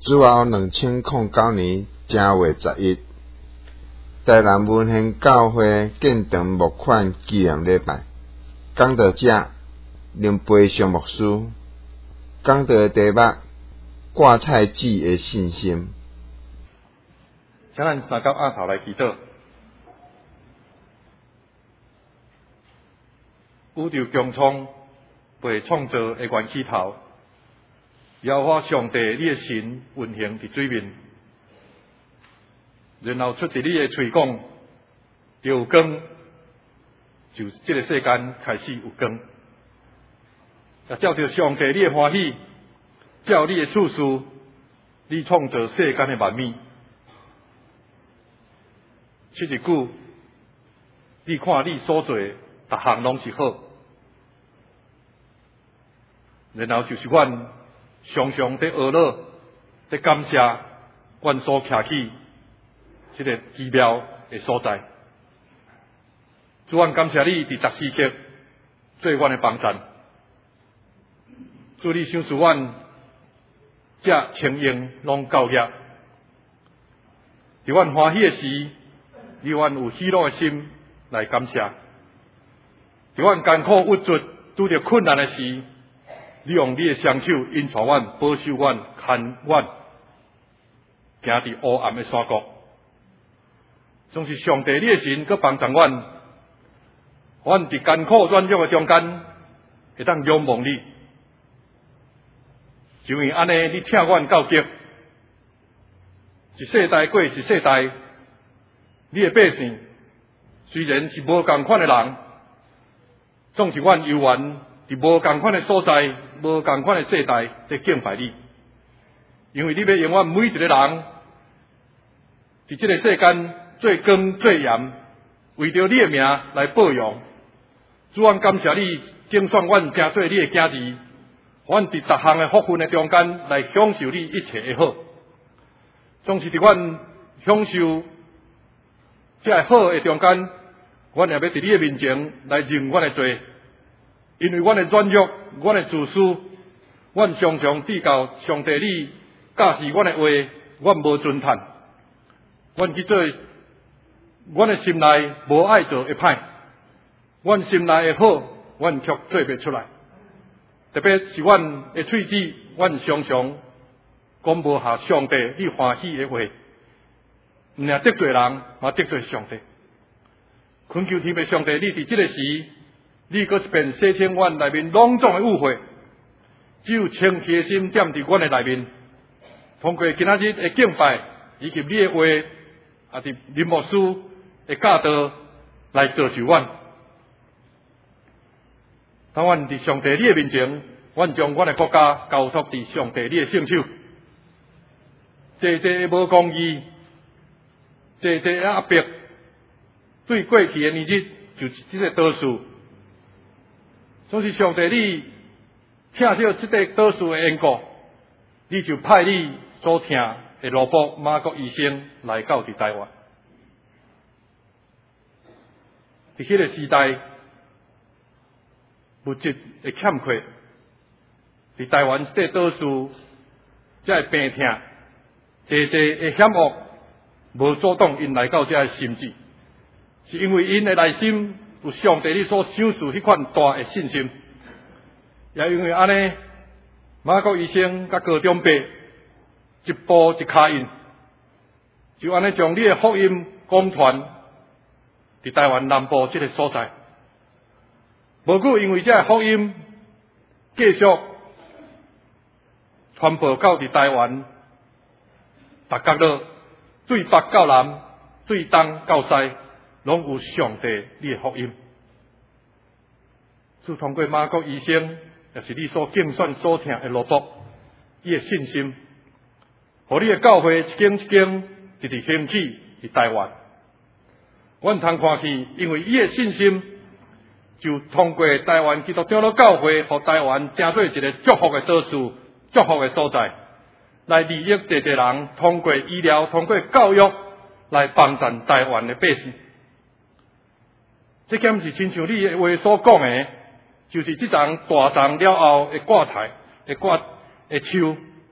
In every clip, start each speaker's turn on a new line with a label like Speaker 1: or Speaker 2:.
Speaker 1: 主后2009年正月11，台南文兴教会建堂募款纪念礼拜，讲道者林培祥牧师，讲道的题目挂菜子的信心。
Speaker 2: 请咱三角额头来祈祷。宇宙穹苍被创造的源起头，耶和华上帝你的神运行伫水面，然后出伫你的喙讲，就有光，就这个世间开始有光。也照着上帝你的欢喜，照你的处事，你创造世间的万物。7日久，你看你所做的逐项拢是好，然后就是阮常常在懊恼、在感谢阮所徛起这个奇妙的所在。主，阮感谢你伫逐时刻做阮的帮衬。主，你赏赐阮这清英拢教业，伫阮欢喜的时，你阮有喜乐的心来感谢；伫阮艰苦郁卒、拄着困难的时，你用你的双手引带阮、保守阮、看阮，行伫黑暗的山谷。总是上帝你的神，佮帮助阮，阮伫艰苦软弱的中间，会当仰望你。就因为安尼，你请阮到极，一世代过一世代，你的百姓虽然是无共款的人，总是阮犹原伫无共款的所在、无共款的世代在敬拜你，因为你要用阮每一个人伫这个世间做光做盐，为着你的名来保养。主，阮感谢你拣选阮成做你的囝儿，阮伫逐项的福分的中间来享受你一切的好。总是伫阮享受这个好的中间，阮也要伫你的面前来认阮的罪，因为阮的软弱、阮的自私，阮常常抵到上帝你教示阮的话，阮无遵趁，阮去做，阮的心内无爱做会歹，阮心内的好，阮却做袂出来。特别是阮的喙齿，阮常常讲无下上帝你欢喜的话，毋仅得罪人，嘛得罪上帝。恳求天父上帝，你伫这个时，你搁一遍洗清阮内面拢总的污秽，只有清洁的心踮伫阮的内面。通过今仔日的敬拜，以及你的话，也伫林牧师的教导来造就阮。当阮伫上帝你的面前，阮将阮的国家交托伫上帝你的圣手。济的无公义，济的压迫，对过去的年日就是这个倒数。总是上帝你听到这个倒数的缘故，你就派你所听的罗伯马国医生来到伫台湾。伫迄个时代，物质的欠缺，伫台湾这个倒数，才会病痛。济的险恶无阻挡因来到这个心智，是因为因的内心有上帝你所赏赐迄款大的信心，也因为安尼，马国医生甲高中伯一步一脚印，就安尼将你的福音广传伫台湾南部这个所在。无久，因为这个福音继续传播到伫台湾。逐角落，对北到南，对东到西，拢有上帝你的福音。是通过马国医生，也是你所竞选所听的罗伯，伊的信心，互你的教会一间一间直直兴起伫台湾。阮通看去，因为伊的信心，就通过台湾基督长老教会，互台湾成做一个祝福的岛屿、祝福的所在。来利益济人，通过医疗、通过教育来帮助台湾的百姓。这件是亲像你的话所讲的，就是这丛大丛了后的挂菜、的树，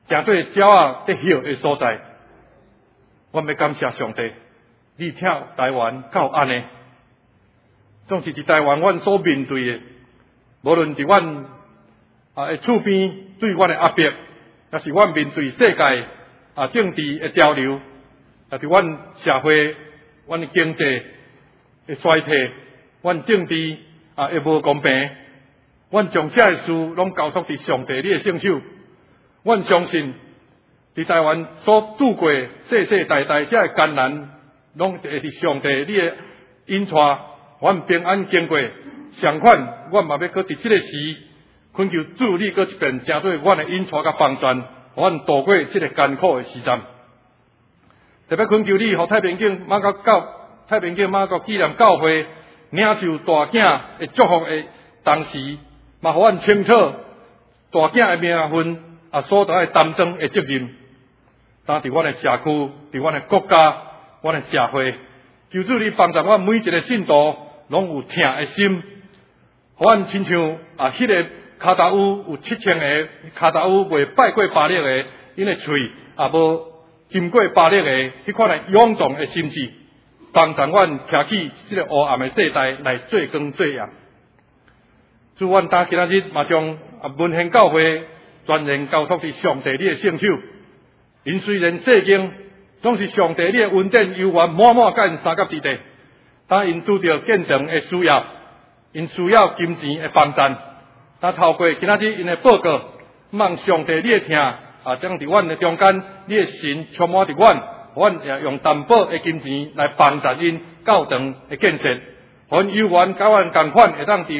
Speaker 2: 诚做鸟仔在歇的所在。我要感谢上帝，你听台湾到安尼，总是伫台湾阮所面对的，无论伫阮的厝边对阮的压迫，也是阮面对世界政治的潮流，也伫阮社会、阮的经济的衰退，阮政治的无公平，阮将这些事拢交托伫上帝你的圣手。阮相信，伫台湾所度过世世代代这艰难，拢会伫上帝你的引带，阮平安经过。相反，阮嘛要搁伫这个时，恳求主你搁一遍，成做阮的引带甲帮助，阮度过这个艰苦的时阵。特别恳求你，互太平境马国纪念教会领受大囝的祝福的同时，嘛互阮清楚大囝的名分所在担当的责任。当伫阮的社区、伫阮的国家、阮的社会，求主你帮助阮每一个信徒，拢有疼的心，互阮亲像迄个骹踏乌有7000个骹踏乌未拜过巴力的，因的喙无经过巴力的，迄款的勇壮的心智，帮助阮徛起这个黑暗的世代来做光做阳。主，阮今仔日嘛将文献教会全然交托伫上帝你的圣手。因虽然世经总是上帝你的恩典悠远满满甲因三甲之地，当因拄着见证的需要，因需要金钱的帮助，当透过今仔日因的报告，望上帝你的听将伫阮的中间，你的神充满伫阮也用担保的金钱来帮助因教堂的建设，阮有缘甲阮共款会当伫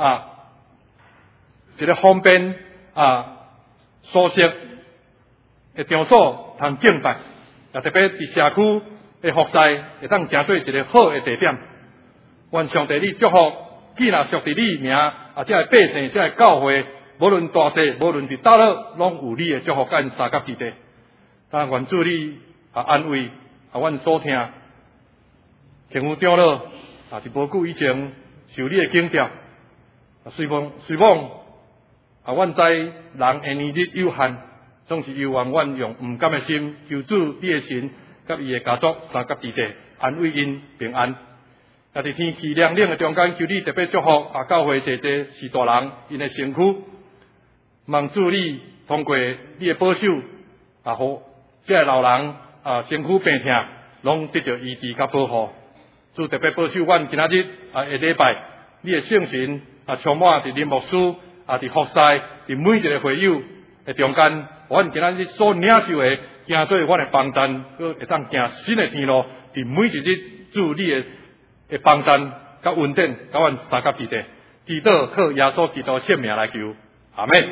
Speaker 2: 一个方便舒适的场所通敬拜，也特别伫社区的服侍会当成做一个好的地点。愿上帝你祝福，既若属伫你名这个百姓，这个教会，无论大小，无论伫倒落，拢有你的祝福甲因三甲之地。但愿主你安慰阮所听，天父长老伫无久以前受你的警调，随望阮知人的年日有限，总是有望阮用毋甘的心，求主你的神甲伊的家族三甲之地安慰因平安。也伫天气凉冷的中间，求你特别祝福教会一个士大人因的身躯，望主你通过你的保守互这个老人身躯病痛，拢得到医治甲保护。主特别保守阮今仔日下礼拜，你的圣神充满伫林牧师伫服侍伫每一个会友的中间，阮今仔日所领受的，行做阮的帮助，佮会当行新的天路，伫每一日主你的帮助甲恩典，甲阮三甲之地，祈祷靠耶稣基督圣名来求，阿门。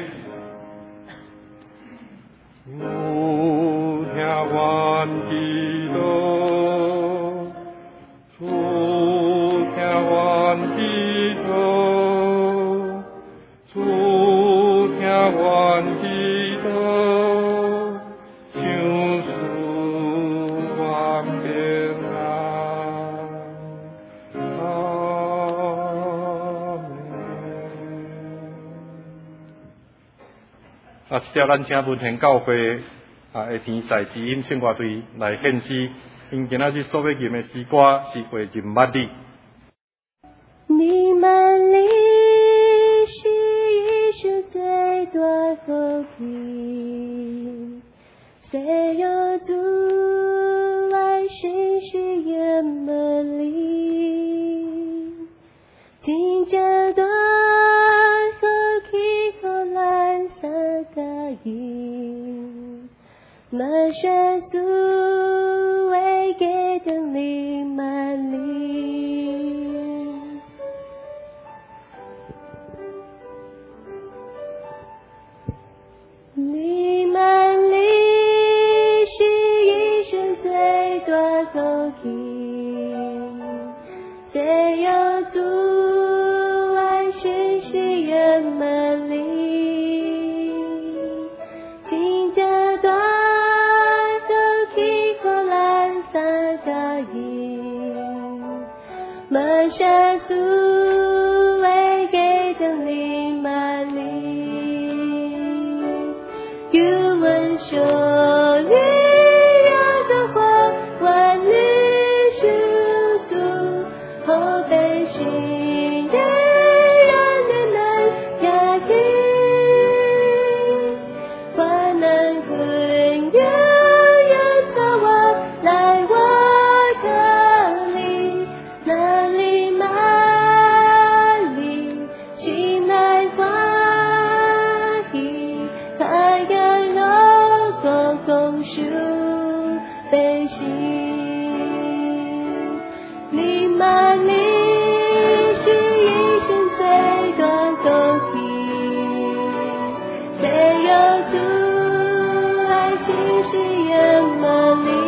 Speaker 3: 主听阮祈祷，主听阮祈祷，主听阮祈祷，救赎阮平安。
Speaker 2: 这条咱请文献教会的天赛之音圣歌队来献诗，因今仔日所要吟的诗歌是过任捌你。
Speaker 4: 你们里是一生最多福音，谁有阻碍心是也门里，听这段福音后蓝色的音，满山素为给的你们里。你们里是一生最多福音，谁有阻碍心是人们里，听这段福音后蓝色的音，满山素为给的你们里。有问心，你满里是一生最多公平，最有主爱心是圆满里，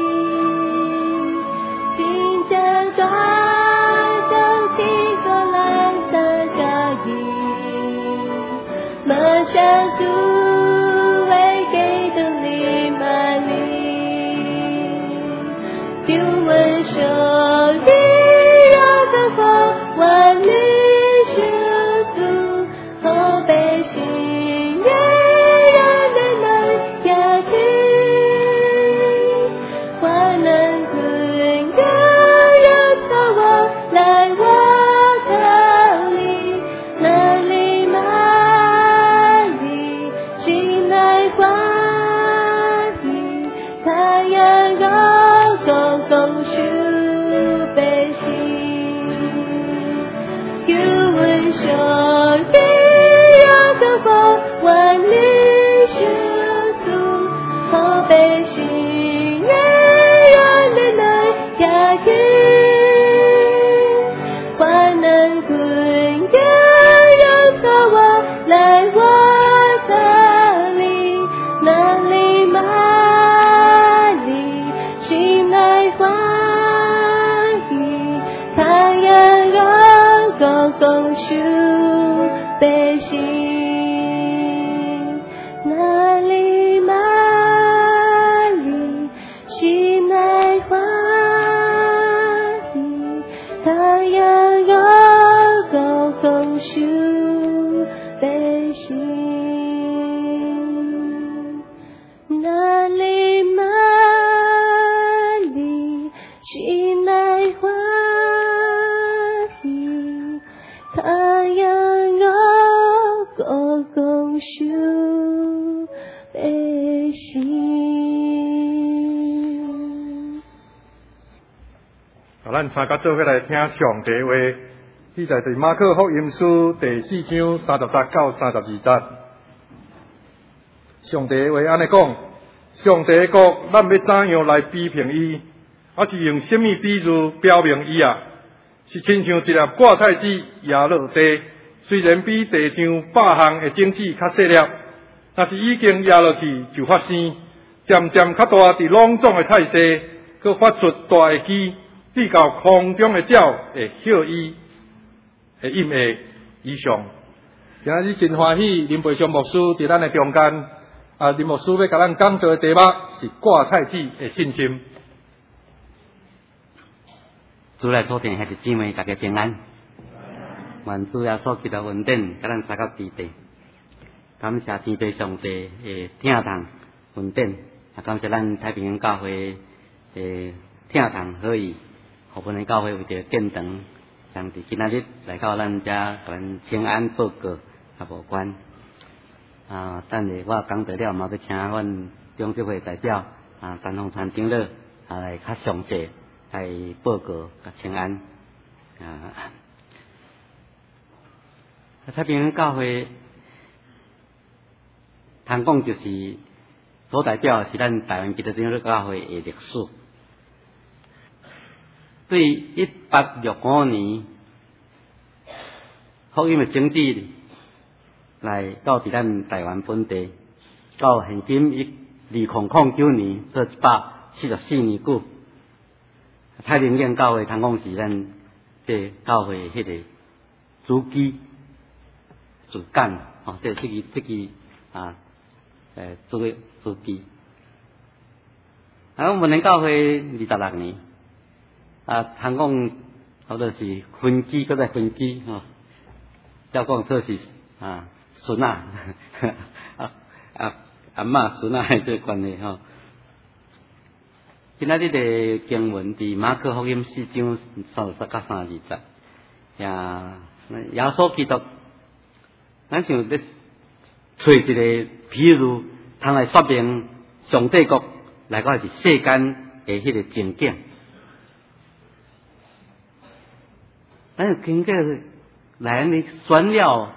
Speaker 4: 今天短都听过蓝色脚印，梦想主为给的你满里，丢问手里有个花万里世俗，后背心越远的能家庭，花能困个人朝我来我这里，哪里哪里心来欢喜，太阳高公公树背心，有问手里有个花万里世俗，后背心越远的能家庭，花能困个人朝我来我这里，哪里哪里心来欢喜，太阳让公公树背心，哪里哪里心来欢喜，太阳让公公树背心，哪里哪里心来欢喜，太阳让公公树背心。
Speaker 2: 咱参加做伙来听上帝话，记载伫马可福音书第4章30节到32节。上帝话安尼讲：上帝的国，咱要怎样来比评伊？还是用什么比喻表明伊啊？是亲像一粒芥菜籽压落地，虽然比地上100项的种子较细粒，但是已经压落去就发生，渐渐较大，伫朗壮的态势，佮发出大的枝，比较空中的鸟会歇伊，会应会以上。今日真欢喜，林培祥牧师伫咱的中间。林牧师要甲咱讲道的题目是芥菜籽的信心。
Speaker 5: 主来所定，还是姊妹大家平安。愿主耶稣基督恩典，甲咱三个支持。感谢天父上帝的听堂恩典，也感谢咱太平洋教会的听堂可以，互阮的教会为着建堂，将伫今仔日来到咱遮，甲咱请安报告也无关。等下我讲到了，嘛要请阮中执会代表陈洪传长老来较详细来报告甲请安。太平洋教会，通讲就是所代表的是咱台湾基督教教会的历史。对1865年福音的种子来到伫咱台湾本地，到现今2009年做174年久。太平洋教会通讲是咱这教会迄个主基主干，这支主基。我们教会26年，通讲好多是分基，搁再分基，照讲做是孙仔，阿嬷孙仔这关系吼。今仔日的经文伫马可福音4章30到32节，耶稣基督，咱像咧找一个比喻，通来说明上帝国来到是世间的迄个情景。咱经过来安尼选了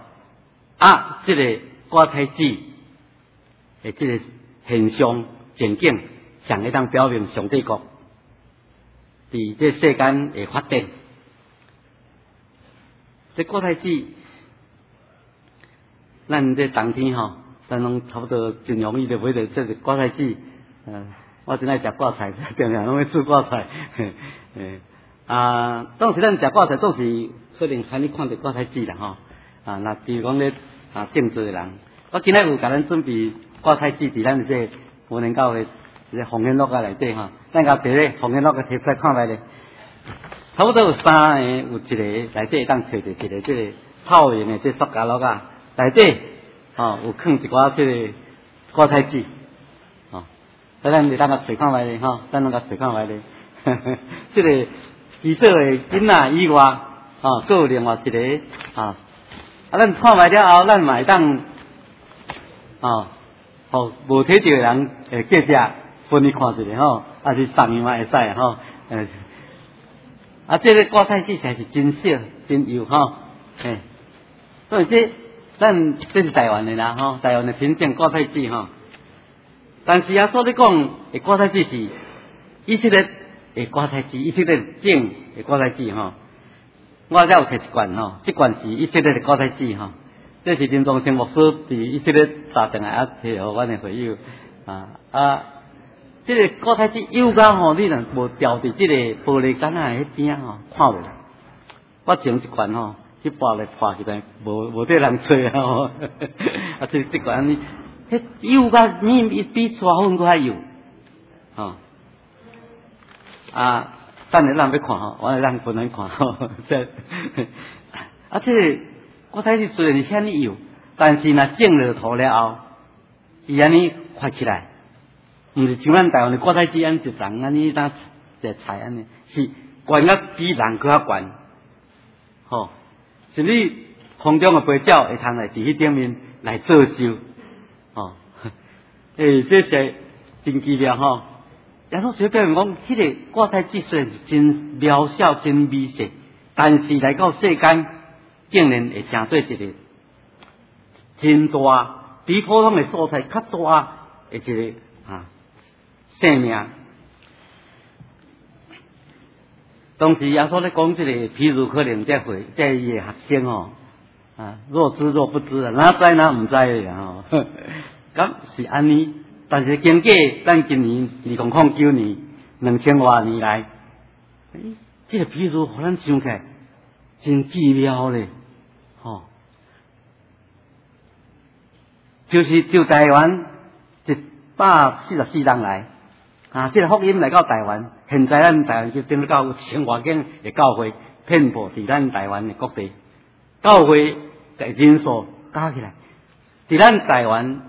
Speaker 5: 这个芥菜籽的这个现象情景， 上会当表明上帝国伫这世间的发展。这国台子，咱这冬天吼，咱拢差不多真容易就买到这个国台子。我真爱食挂菜，定定拢要煮挂菜。当时咱食挂菜，总是可能喊你看到挂台子啦吼。那比如讲咧种植的人，我今仔有甲咱准备挂台子伫咱这无能教会这红烟录啊内底吼，咱甲摕咧红烟录个摕出来看卖咧。差不多有3个，有一个内底当找着一个这个泡型的这塑胶录啊，内底有放一寡这个挂台子。咱就当个找看卖咧吼，咱拢甲找看卖咧。这个基础的囡仔以外，还有另外一个咱看卖了后，咱嘛会当互无睇到的人隔壁分你看一下吼，还是送伊嘛会使吼。这个挂菜子才是真小真幼吼，所以这是台湾的啦吼，台湾的品种挂菜子吼。但是所你讲的挂菜子是以色列的挂菜子，以色列种的挂菜子吼。我才有摕一罐吼，这罐是以色列的挂菜子吼。这是林宗清牧师伫以色列打电来摕互阮的会友这个挂菜子幼到吼，你若无吊伫这个玻璃杆仔迄边吼，看袂。我种一罐吼，去拔来破起来，无得人吹吼。这罐你。迄幼甲比沙粉搁较幼，等下咱要看吼，我来咱分来看吼。这个我睇是虽然是遐尼幼，但是若种落土了后，伊安尼发起来，毋是像咱台湾的果菜子安一丛安尼当一菜安尼，是悬甲比人搁较悬，甚至空中的飞鸟会通来伫迄顶面来做秀。这是真奇妙吼！耶稣小表明讲，迄个挂菜子虽然是真渺小、真微细，但是来到世间，竟然会成做一个真大、比普通的蔬菜较大的一个生命。当时耶稣咧讲这个，譬如可能这伊的学生吼，若知若不知哪知哪唔知的吼。咁是安尼，但是经过咱今年2009年2000多年来，这个譬如互咱想起来真奇妙咧，就台湾144人来，这个福音来到台湾，现在咱台湾就顶到有1000多间的教会，遍布伫咱台湾的各地，教会的人数加起来，伫咱台湾。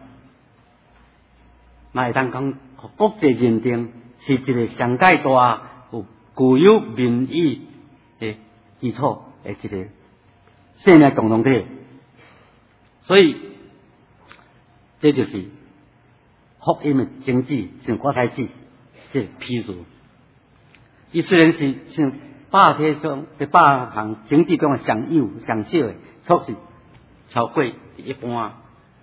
Speaker 5: 那会当讲国际认定是一个上界大有具有民意的基础的一个生命共同体，所以这就是福音的经济，像国台子这譬如，伊虽然是像百体中的百项经济中的上幼上小的，确实超过一般。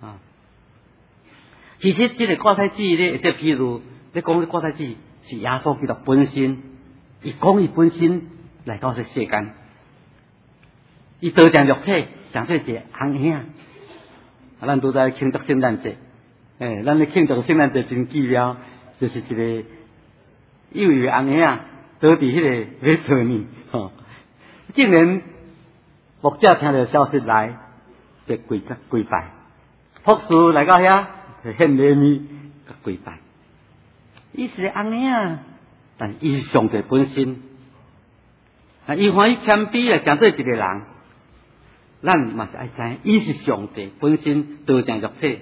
Speaker 5: 其实这个挂菜子咧，即譬如你讲这挂菜子是耶稣基督本身，伊讲伊本身来到这世间，伊道成肉体，成做一个红兄。咱都在庆祝圣诞节，咱咧庆祝圣诞节真奇妙，就是一个幼幼红兄倒伫迄个马槽里，竟然牧者听到消息来，就跪拜，博士来到遐。献礼物，甲跪拜。伊是个红兄，但伊是上帝本身。伊欢喜谦卑来成做一个人，咱嘛是爱知，伊是上帝本身道成肉体。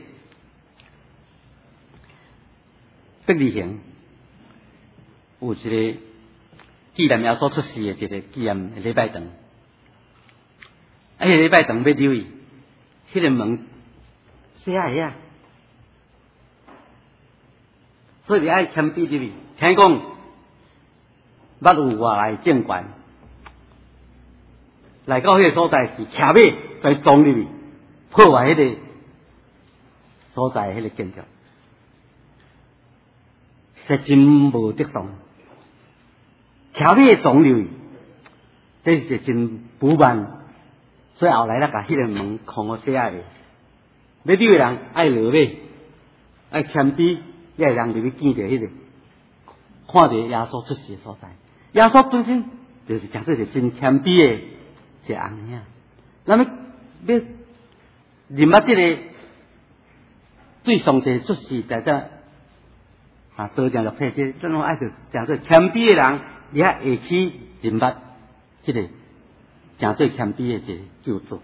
Speaker 5: 伯利恒有一个纪念耶稣出世的一个纪念礼拜堂，迄个礼拜堂要留意，迄个门写下。所以你爱谦卑入去，听讲捌有外来政权来到迄个所在是骑马在撞入去，破坏迄个所在迄个建筑。 是真无得当。桥尾总流，这是真不满。所以后来咱甲迄个门空我写下的，要溜的人爱落尾，爱谦卑，也会人入去见着迄个，看着耶稣出世的所在。耶稣本身就是诚说是真谦卑的一个红兄。那么要认捌这个对上帝出世在这得奖的配这种爱是诚说谦卑的人，你还会去认捌这个诚最谦卑的一个救主。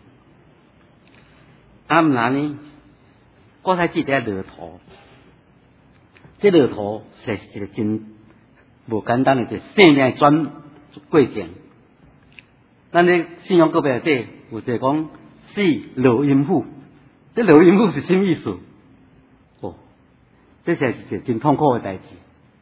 Speaker 5: 毋然呢，我才记得骆驼，这骆驼是一个真无简单的一个生命转过程。咱咧信仰个别底有一个讲死老阴妇，这老阴妇是什么意思？哦，这是一个真痛苦的代志。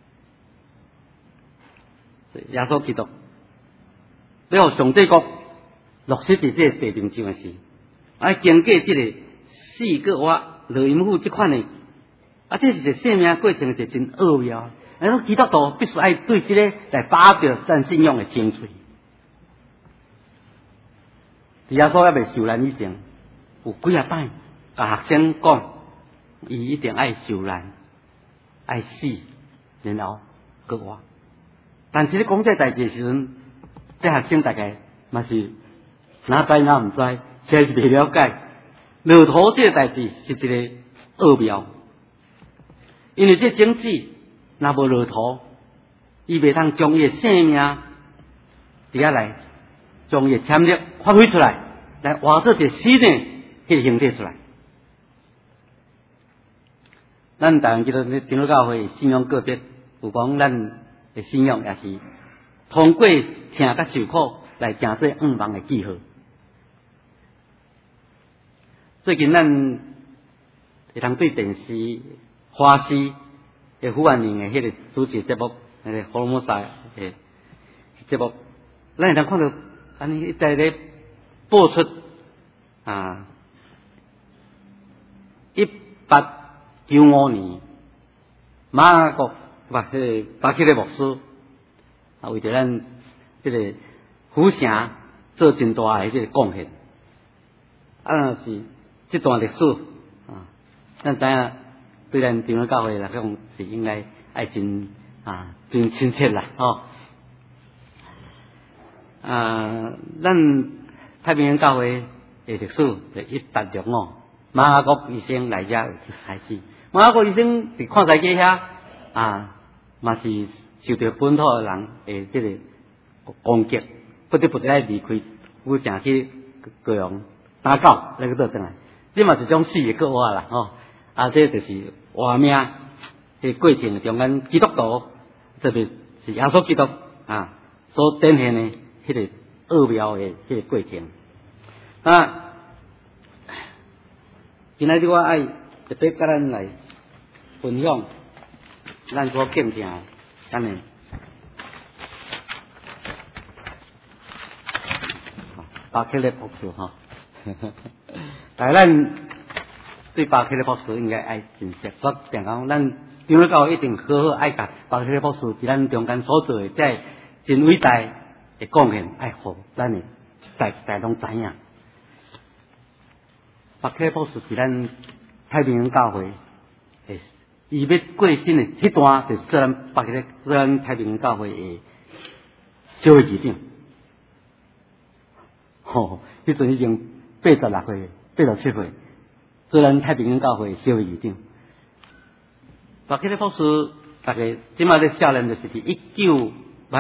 Speaker 5: 耶稣基督要上帝国落实伫这个地面上的事，经过这个死个活老阴妇这款的，这是一个生命过程，是真奥妙。基督徒必须爱对这个来把着咱信仰的精髓。耶稣还未受难以前，有几啊摆甲学生讲，伊一定爱受难，爱死，然后搁活。但是咧讲这代志的时阵，这学生大概嘛是哪知哪唔知，实在是未了解。骆驼这个代志是一个奥妙，因为这种子若无骆驼，伊袂通将伊的生命伫遐来。将伊潜力发挥出来，来活出一个新的迄个形体出来。咱台湾基督长老教会信仰个别，有讲咱的信仰也是通过听甲受苦来成做愿望的记号。最近咱会通对电视花师的胡万宁的迄个主持节目，那个福尔摩沙的节目，咱会通看到。安尼一直咧播出1895年，马国巴克利牧师为着咱这个府城做真大的这个贡献。若是这段历史咱知影对咱长老教会来讲是应该爱真真亲切啦，咱太平洋教会的历史就1865，马雅各医生来遮开始。马雅各医生伫看西街遐嘛是受到本土的人的这个攻击，不得不来离开府城去高雄打狗那个倒转来，这嘛是种死的个活啦，这就是活命的过程中间，基督徒特别是耶稣基督所展现的。迄个奥妙的迄个过程。今仔日我爱特别甲咱来分享咱所敬敬的咱的巴克利博士但咱对巴克利博士应该爱真熟。我常讲，咱长老教会一定好好爱甲巴克利博士伫咱中间所做的，这真伟大的贡献，爱互咱的一代拢知影。巴克利博士是咱太平洋教会诶，伊要过身的迄段，就是做咱太平洋教会的小会议长。迄阵已经86岁、87岁，做咱太平洋教会的小会议长。巴克利博士大概即马咧少年，就是伫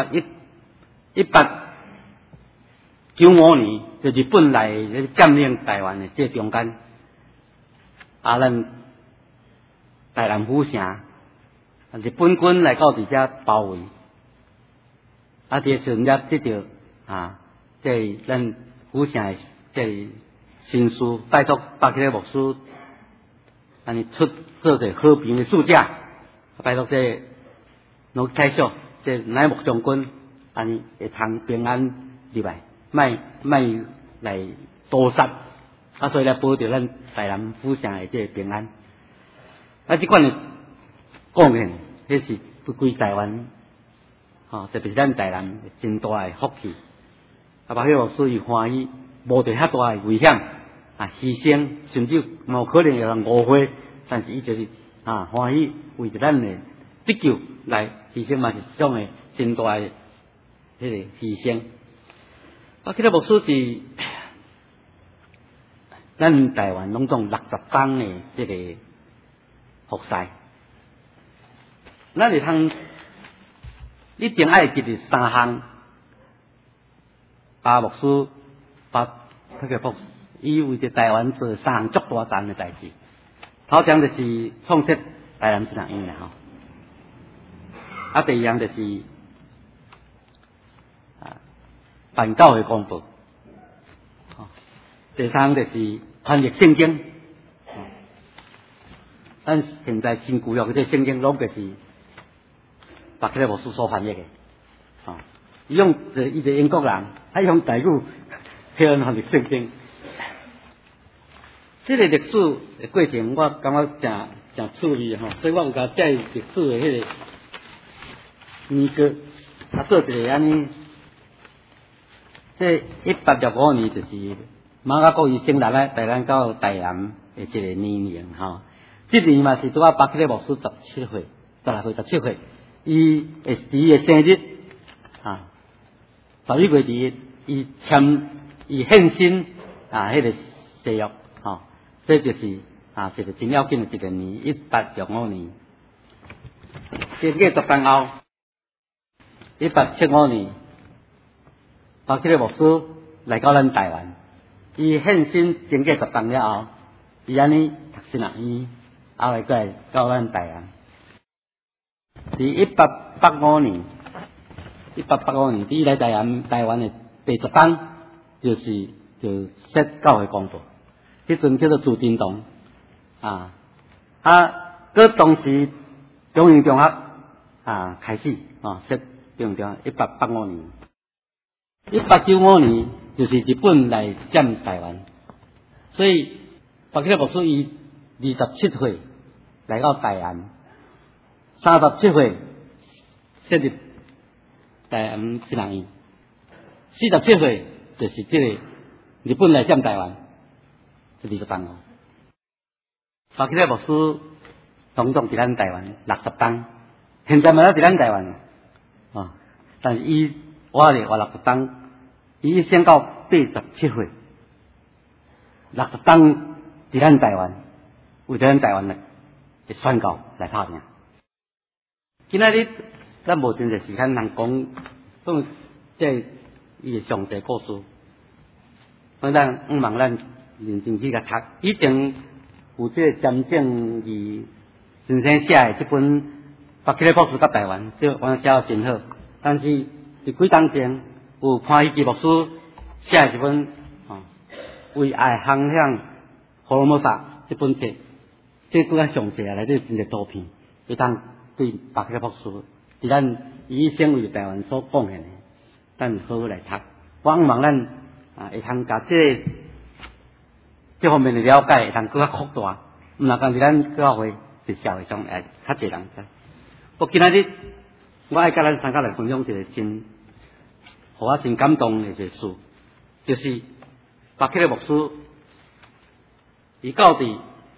Speaker 5: 1895年，就日本来占领台湾的这中间，咱台南府城，日本军来到伫遮包围，这时阵才得到这咱府城的这新书拜托巴克利牧师，安尼出做者和平的使者，拜托这罗彩秀这乃木将军，安尼会通平安入来，卖来屠杀，所以来保着咱台南府城的这个平安。这款的贡献，迄是对规台湾，特别是咱台南真大诶福气。啊，巴克牧师伊欢喜，无着遐大诶危险牺牲，甚至有可能有人误会，但是伊就是欢喜为着咱诶得救来牺牲嘛，是一种诶真大诶迄个牺牲。巴克牧师伫咱台湾拢总60档诶即个服侍，咱会通一定爱记住3项。巴牧师这个牧师，伊为着台湾做3项足大单的代志。头项就是创设台南神学院啦第二项就是办教会公布，第三项就是翻译圣经。咱现在新旧约这圣经拢就是巴克牧师所翻译的。伊用伊是英国人，用台语表现翻译圣经。这个历史的过程，我感觉真趣味所以我有甲这历史的迄个年歌，做一个安尼。这1865年就是马家国伊成立咧台湾到台南的这个年龄这年嘛是拄巴克牧师17岁，17岁，伊会是伊的生日11月2日，伊献身迄个誓约这就是一个真要紧的一个年，1865年。这个10年后，1875年，巴克牧师来到咱台湾，伊献身经过10年了后，伊安尼读神学院，后来再到咱台湾。伫1885年，伊来台湾的第10天，就设教会公布。迄阵叫做朱振东佮当时中英中学开始设中英中学1885年，1895年就是日本来占台湾，所以巴克牧师伊27岁来到台湾，37岁设立台湾神学院，47岁就是这个日本来占台湾。是20档巴克牧师总伫咱台湾60档，现在嘛在伫咱台湾但是伊活60档，伊先到87岁，60档伫咱台湾，为着咱台湾的宣告来拍拼。今仔日咱无真侪时间通讲这伊的详细故事，咱毋茫咱认真去甲读，以前有这个詹正义先生写的这本《巴克牧师甲台湾》，这我写得真好。但是伫几当前有潘希基牧师写的这本为爱航向佛罗摩萨这本册，这更加详细内底真侪图片，会当对巴克牧师伫咱一生为台湾所贡献的，咱好好来读。我希望咱会通甲这方面的了解，会通更加扩大，毋若讲伫咱教会伫社会中较侪人知。不过今仔日我爱甲咱3个来分享一个互我真感动的一个事，就是巴克牧师伊到伫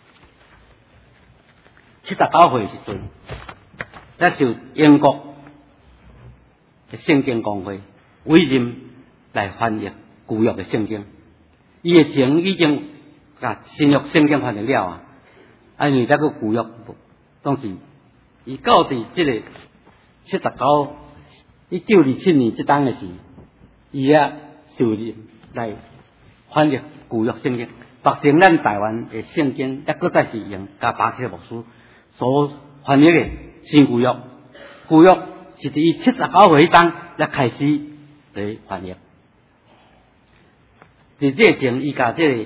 Speaker 5: 79岁时阵，咧受英国的圣经公会委任来翻译旧约的圣经，伊的情已经甲新约圣经翻译了因为再个旧约，当时伊到伫这个1927年这当的时，伊受任来翻译旧约圣经，目前咱台湾的圣经再再是用甲巴克牧师所翻译的新旧约，旧约是伫伊79岁当才开始来翻译。伫这前，伊甲这个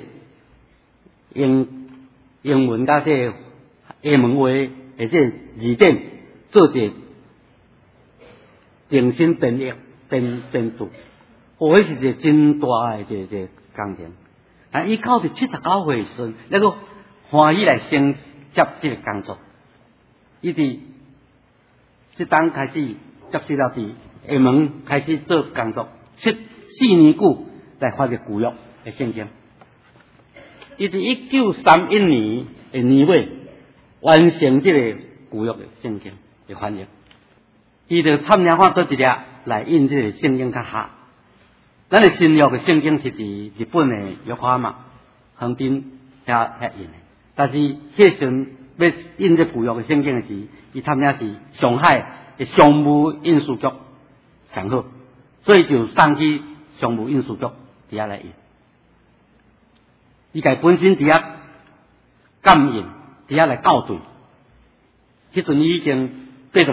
Speaker 5: 英文甲这个英文话的这字典做一个重新编译编注，迄是一个真大的一个工程。伊到伫79岁时，那个欢喜来承接这个工作。伊伫即当开始接触到伫厦门开始做工作，4年久来发掘旧约的圣经。伊伫1931年的年尾完成即个旧约的圣经的翻译。伊就参领看倒一粒来印即个圣经较下。咱的新约的圣经是伫日本的约翰嘛，横滨遐印的。但是迄阵要印这旧约的圣经的时，伊参领是上海的商务印书局上好，所以就送去商务印书局底下来印。伊家本身底下感应底下来校对，迄阵已经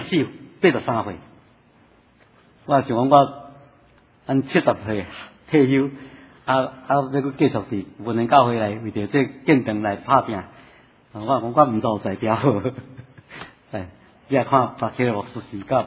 Speaker 5: 84、83岁。我想讲咱70岁退休，要去继续伫文人教会来为着这建堂来打拼。我唔做代表，哎，你来看把这个牧师时到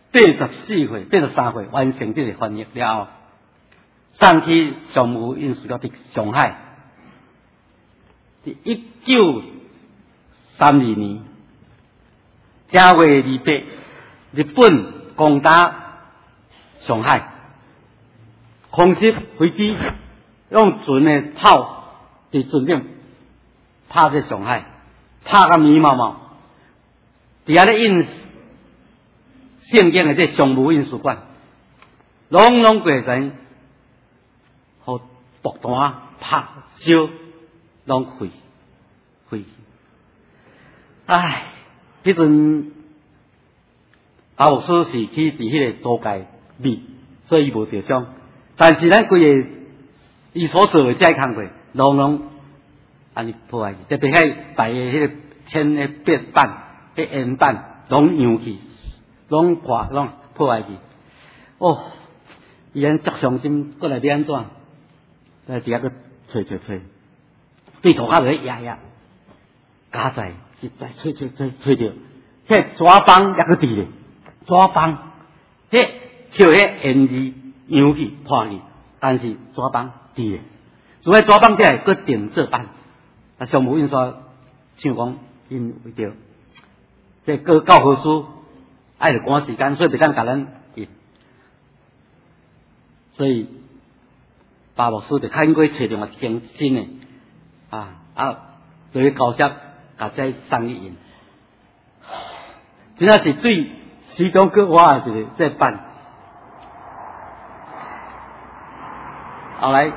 Speaker 5: 84岁、83岁完成这个翻译了后，送去商务印书局伫上海。1932年正月28，日本攻打上海，空袭飞机用船的炮伫船顶拍在上海，拍甲迷毛毛。伫遐咧印圣经的这商务印书馆，拢过程，互爆弹拍烧。拢废去，唉！迄阵阿牧师是去伫迄个租界灭，所以伊无受伤。但是咱规个伊所做的这工作，拢安尼破坏去，特别迄摆的迄个铅的壁板、迄烟板，拢扬去，拢破坏去。哦，伊安足伤心，过来要安怎？在底下个找。对涂骹就压，加在一再吹着，迄纸棒也去伫咧，纸棒，迄跳迄烟字扬去破去，但是纸棒伫咧，所以纸棒起来搁定做版。啊，商务印刷像讲因为着，这个教科书爱着赶时间，所以袂当甲咱印，所以巴牧师就较应该找另外一间新的。对高协甲这送去印，真正是对时中搁我的一个这版。后来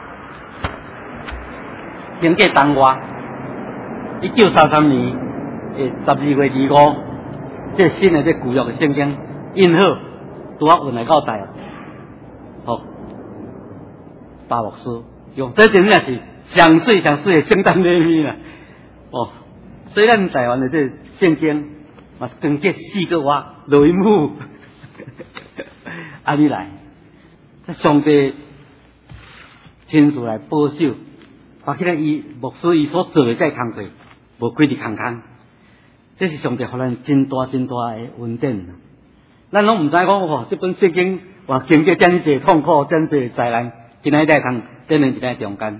Speaker 5: 经过东外，1933年12月25，这新的这旧约的圣经印好，拄啊运来到台湾，好，巴牧师用这真正是。上水的圣诞礼物啦！哦，所以咱台湾的这圣经嘛，更这4个月雷姆，安尼来，这上帝亲自来保守，把迄个牧师伊所做的这工作，无几日空，这是上帝互咱真大的恩典。咱拢唔知讲哦，这本圣经话经过真济痛苦、真济灾难，今仔日通真人在中间。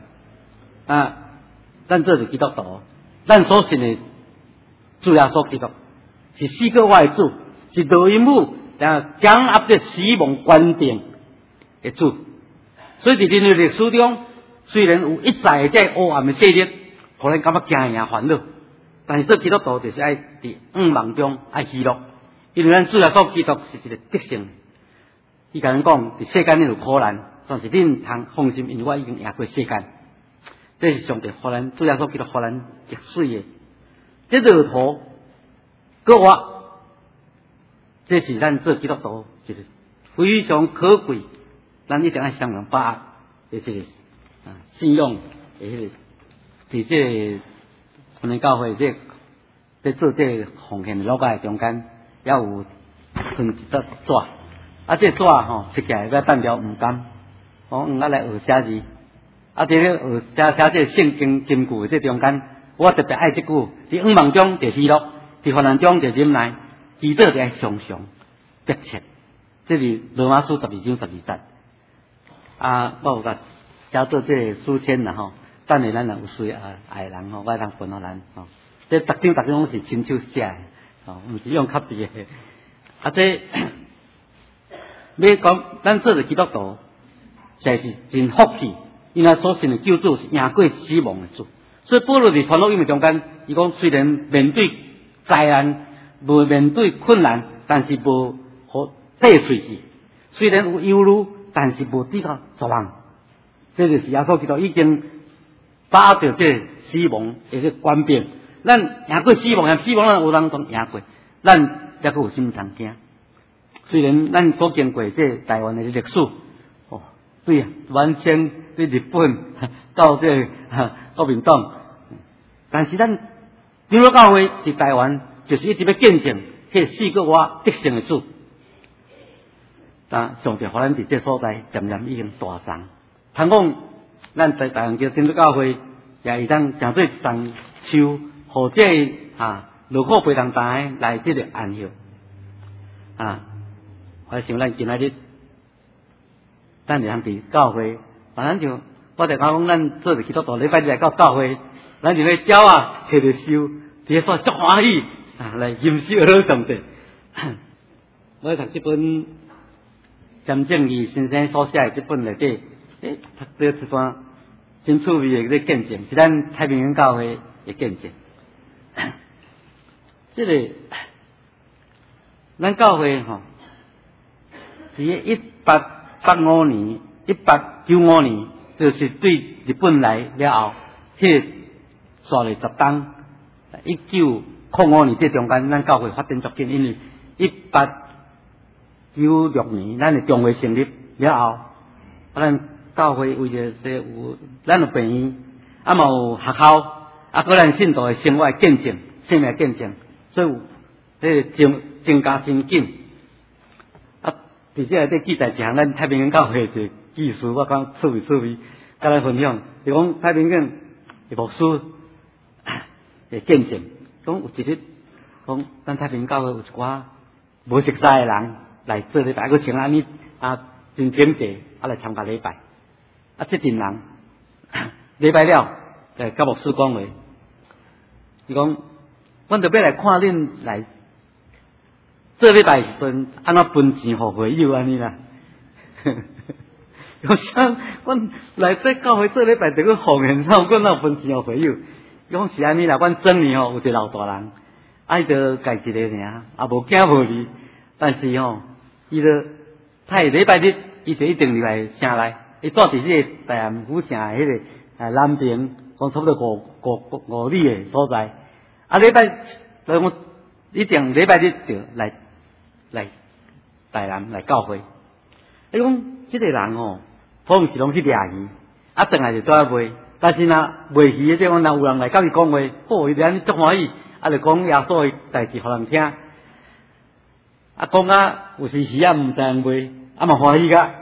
Speaker 5: 咱做是基督徒，咱所信的主耶稣基督是4个月的主，是道因母，掌握着死亡权柄的主。所以伫人类历史中，虽然有一再这黑暗的势力，互咱感觉惊吓烦恼，但是做基督徒就是爱伫暗梦中爱喜乐，因为咱主耶稣基督是一个得胜。伊甲咱讲，伫世间里有苦难，但是恁通放心，因为我已经赢过世间。这是上帝互咱主耶稣基督互咱极水的，这路途，搁我，这是咱做基督徒一个非常可贵，咱一定要相互把握的这个信用的迄个，伫这我们教会这做这个奉献的老家中间，也有分一张纸，这纸设计来要单条黄金，用来学写字。在咧写这圣经金句的这中间，我特别爱这句：伫暗梦中就喜乐，伫患难中就忍耐，祈祷就爱常常迫切。这是罗马书12章12节。我有甲写做这个书签啦吼，等下咱若有需爱人吼，我通分互咱吼。这逐张拢是亲手写的，毋是用卡笔的。 这要讲咱做着基督徒，实是真福气，因为所信的救主是赢过死亡的主。所以保罗伫传福音的中间，伊讲虽然面对灾难，无面对困难，但是无好跌碎去；虽然有忧虑，但是无抵抗绝望。这就是耶稣基督已经把着这死亡的这官兵，咱赢过死亡，死亡咱有人讲赢过，咱才阁有心通惊。虽然咱所经过这台湾的历史，哦，对啊，完全对日本到这国民党，但是咱长老教会伫台湾就是一直要见证迄4个我得胜的主。但上帝互咱伫这所在渐渐已经大长。通讲，咱在台湾叫长老教会，也会当诚做一丛树，互这落苦背当担来这个安息。我想咱今仔日，咱就通伫教会，咱就我就讲，咱做着基督徒礼拜日来到教会，咱就咧鸟找着树，伫遐足欢喜来吟诗阿老上帝。我读这本詹正义先生所写的这本内底，读到一段真趣味的见证，是咱太平洋教会的见证。这个咱教会是1885年、1895年，就是对日本来了后，迄个刷了10冬，1905年这中间，咱教会发展足紧，因为1896年咱的中会成立了后，咱教会为着说有咱有病院，嘛有学校，个咱信徒的生活见证、生命见证，所以有迄个增加真紧。伫这内底记载一项，咱太平洋教会的技术，我讲趣味，甲咱分享。就讲太平洋的牧师的见证，讲有一日，讲咱太平洋教会有一寡无熟悉的人来做礼拜，佮像安尼真整齐来参加礼拜。这群人礼拜了，甲牧师讲话，伊讲，阮特别来看恁来。做礼拜时阵，安怎分钱互会友安尼啦？我想，阮来这教会做礼拜，就去奉献，阮哪有分钱互会友？伊讲是安尼啦，阮整年有一个老大人，伊就家一个尔，无囝无儿，但是伊就他礼拜日，伊就一定入来城内，伊住伫迄个大安府城迄个南边，差不多5里的所在。礼拜，我一定礼拜日就来台南来教会。伊讲这个人平时拢去掠鱼，转来就倒来卖。但是若卖鱼的地方，若有人来甲伊讲话，伊就安尼足欢喜，就讲耶稣的代志互人听。讲有时鱼毋知人卖，嘛欢喜个。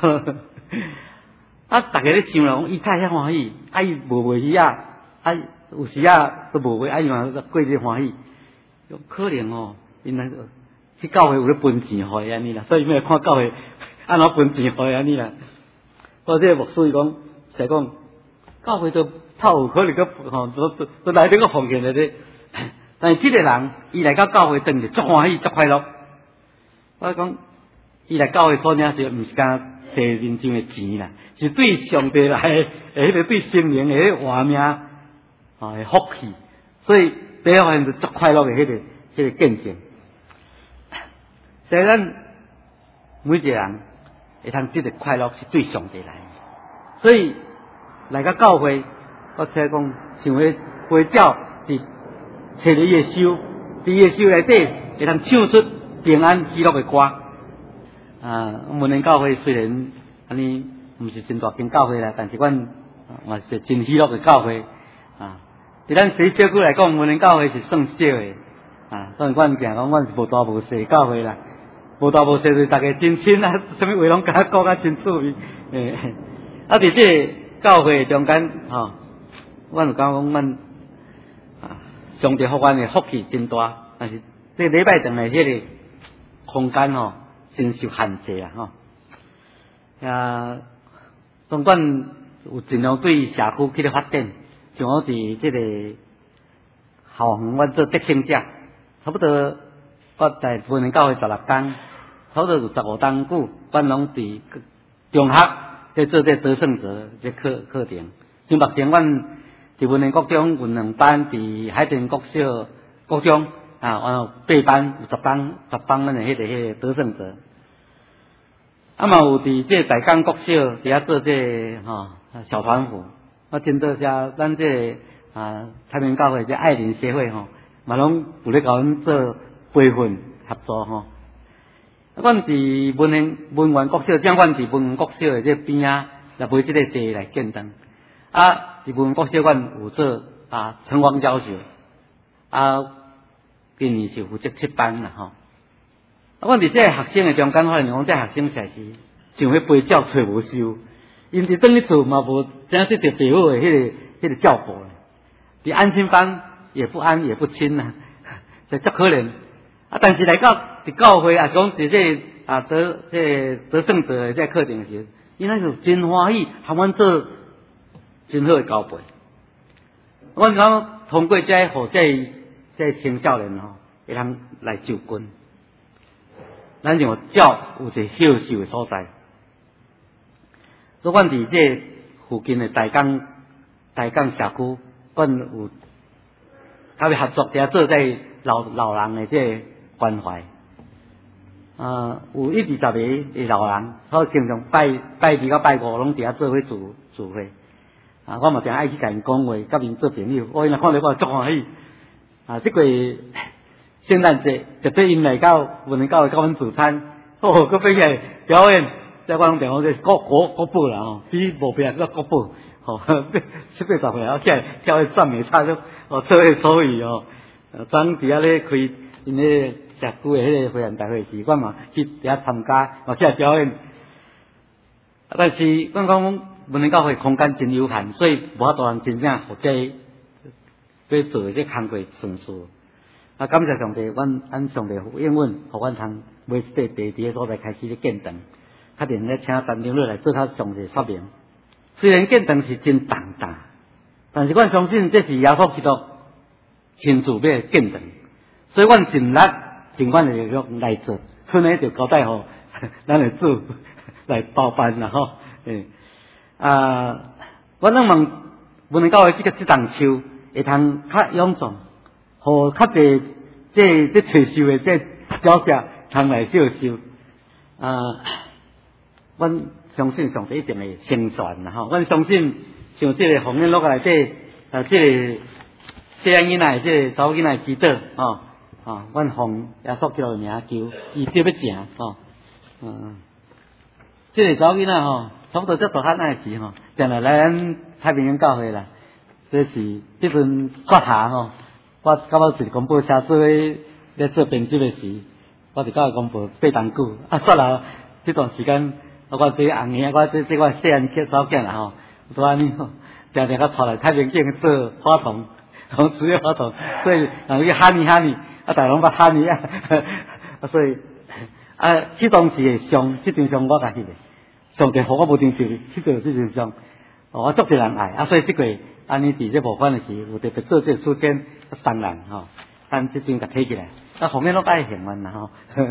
Speaker 5: 大家咧想啦，讲伊太遐欢喜，伊无卖鱼有时都无卖，伊嘛过日欢喜。可能因来去教会有咧分钱互伊安尼啦，所以要看教会安怎分钱互伊安尼啦。或者牧师伊讲，是讲教会都透可能个都来这个奉献的咧。但是这个人伊来到教会等就足欢喜足快乐。我讲伊来教会所领就毋是干摕人生的钱啦，是对上帝来迄个对心灵的迄个活命的福气，所以第一方面就足快乐的迄个见证。所以咱每一个人会通这个快乐是对上帝来的，所以来到教会，我听讲想要回教伫找伊的修，伫伊的修内底会通唱出平安喜乐的歌。文林教会虽然安尼毋是真大间教会啦，但是阮也是真喜乐的教会。伫咱洗小区来讲，文林教会是算小的。当然阮讲阮是无大无细教会啦。无大无细就是大家真亲啊，什么话拢甲讲啊真趣味。伫这教会中间阮有讲阮上帝福阮的福气真大，但是这礼拜堂的迄个空间真受限制啦当阮有尽量对社区去咧发展，像我伫这个校园，阮做德行者，差不多我在文林教会16天，差不多有15天久，阮拢伫中学在做这得胜者这课程。像目前阮伫文林国中有2班，伫海淀国小国中8班有10班阮的迄个得胜者。嘛有伫这大港国小伫遐做这小团伙。我真多些咱这太平教会这爱邻协会嘛拢有咧甲阮做培训合作阮伫文园国小，像阮伫文园国小的这边来买这个地来建堂。伫文园国小阮有做晨光教授，今年是负责7班啦阮伫这学生的中间发现讲，这学生实在是想要陪教找无收，因伫转去厝嘛无真是着地好的迄个教辅，伫安亲班也不安也不亲这足可怜。但是来到伫教会讲伫这得胜者的这课程时，因那是真欢喜，和阮做真好的交陪。阮讲通过这互这青少年会通来就军。咱就教有一个休息的所在，所以阮伫这附近的大港社区，阮有甲伊合作伫遐做这老人的这关怀。有1、20个的老人，我经常拜2到拜5拢伫遐做伙聚会。我嘛定爱去甲因讲话，甲因做朋友。因若看到我足欢喜。这个圣诞节绝对因来到文林教会甲阮聚餐，佮比起来表演，在我拢定讲这国宝啦比无别个国宝7、8、10岁起来跳迄赞美唱做迄所以昨伫遐咧开因咧社区的迄个会员大会时，阮嘛去伫遐参加，嘛起来表演。但是阮讲文林教会空间真有限，所以无法度通真正互这做这工作顺遂。感谢上帝，阮上帝应允，互阮通买这块地伫个所在开始咧建堂，确定咧请陈长老来做较详细说明。虽然建堂是真重大，但是阮相信这是耶稣基督亲自要建堂，所以阮尽力尽阮的力量来做，剩下就交代互咱的主来包办啦我拢问文林教会这档树会通较臃肿，互较侪这垂秀的这鸟只通来接受。阮相信上帝一定会成全啦阮相信像这个红叶落来这个细仔囡仔这查某囡仔祈祷阮奉耶稣基督的名求，伊对要成这个查某囡仔差不多这大汉仔时定来咱太平洋教会啦。这是这阵刷下我甲我一个公报车做咧做编辑的时，我就甲公报爬当久刷了这段时间，我这红兄，我这我细汉去查某囝啦都安尼定定甲带来太平间做花童，职业花童，所以人去喊你，大家拢捌喊你所以这当时的伤，这阵伤我家己的，上帝互我无定受，这阵伤，我足多人爱所以这个。安尼伫这无款的时，有特别做这事件，当然咱这阵甲提起来，后面都爱幸运啦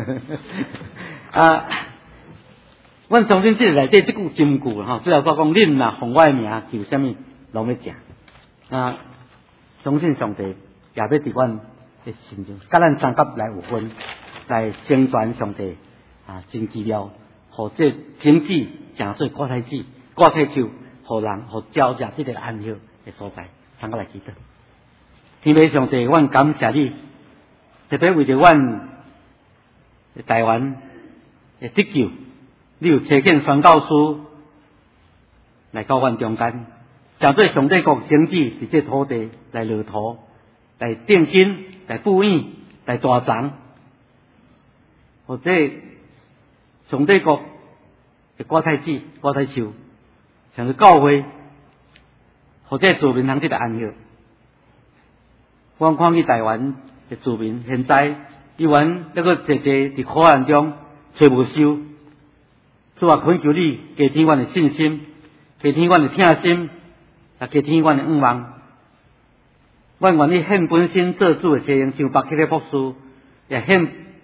Speaker 5: 阮相信这个内底这句金句最后说讲，恁若奉我的名求什么，拢要食。相信上帝也要伫阮的心中，甲咱三甲来有分，来宣传上帝真奇妙，互这经济诚做国体子、国体树，互人互照食这个安息的所在，通过来祈祷。天父上帝，阮感谢你，特别为着阮台湾的得救，你有差遣宣教师来到阮中间，诚做上帝国经济伫这土地来落土、来定根、来布院、来大长，或者上帝国的国体子、国体树，像是教会。或者住民通得安息，我看去台湾的住民现在依然那个坐伫苦难中找无收，主啊，恳求你加添阮的信心，加添阮的疼心，加添阮的愿望。阮愿意献本身做主的西用，像巴克的博士，也献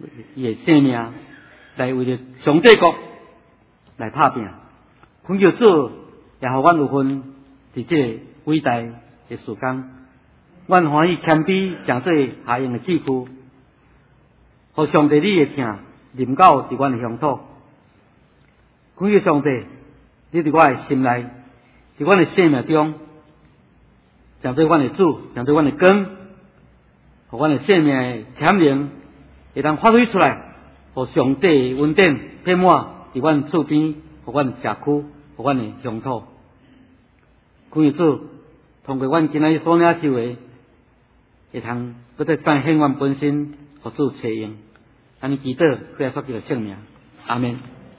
Speaker 5: 伊的性命来为着上帝国来打拼。恳求主也互阮有份伫这个伟大的事工，阮欢喜谦卑，诚做下用的智库，互上帝你的疼临到伫阮的乡土。恳求上帝，你伫我的心内，伫阮的生命中，诚做阮的主，诚做阮的光，互阮的生命的潜能会当发挥出来，互上帝的恩典遍满伫阮厝边，互阮的社区，互阮的乡土。恳求主，通过阮今仔日所领受的，会通搁再展现阮本身，互主采用。安尼祈祷，归属基督圣名，阿门。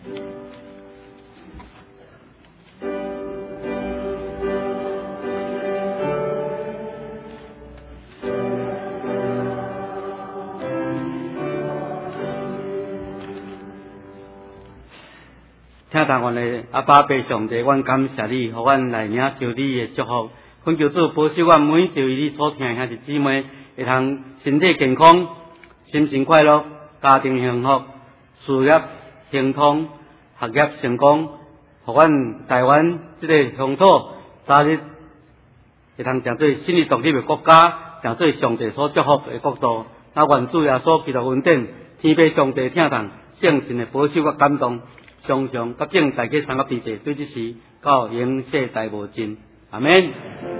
Speaker 5: 请大阮的阿爸爸上帝，阮感谢你，互阮来领受你的祝福。恳求主保守阮每一位你所听的兄弟姊妹，会通身体健康，心情快乐，家庭幸福，事业兴通，学业成功。互阮台湾这个乡土早日会通成做新立独立的国家，成做上帝所祝福的国度。那愿主耶稣基督恩典，天父上帝听从，圣神的保守和感动。常常甲敬大家参加地地，对这事到永世代无尽，阿免。